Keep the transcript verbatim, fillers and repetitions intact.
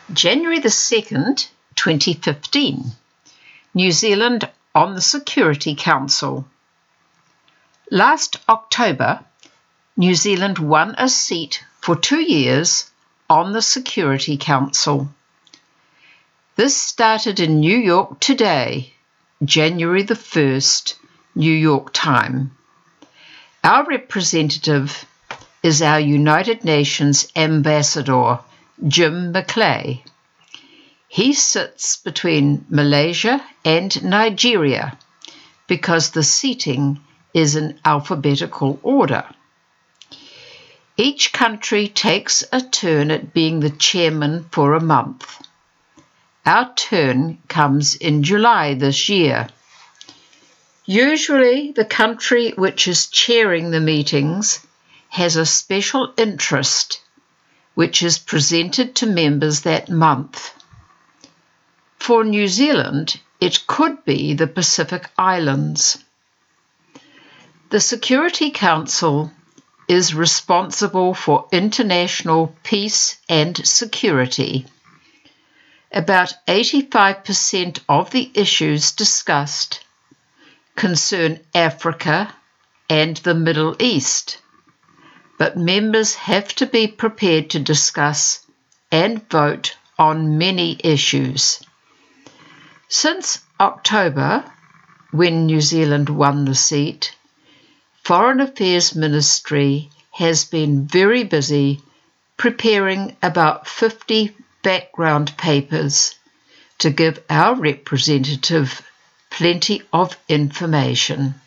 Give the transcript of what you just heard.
January the second, twenty fifteen. New Zealand on the Security Council. Last October, New Zealand won a seat for two years on the Security Council. This started in New York today, January the first, New York time. Our representative is our United Nations Ambassador, Jim Maclay. He sits between Malaysia and Nigeria because the seating is in alphabetical order. Each country takes a turn at being the chairman for a month. Our turn comes in July this year. Usually the country which is chairing the meetings has a special interest which is presented to members that month. For New Zealand, it could be the Pacific Islands. The Security Council is responsible for international peace and security. About eighty-five percent of the issues discussed concern Africa and the Middle East, but members have to be prepared to discuss and vote on many issues. Since October, when New Zealand won the seat, Foreign Affairs Ministry has been very busy preparing about fifty background papers to give our representative plenty of information.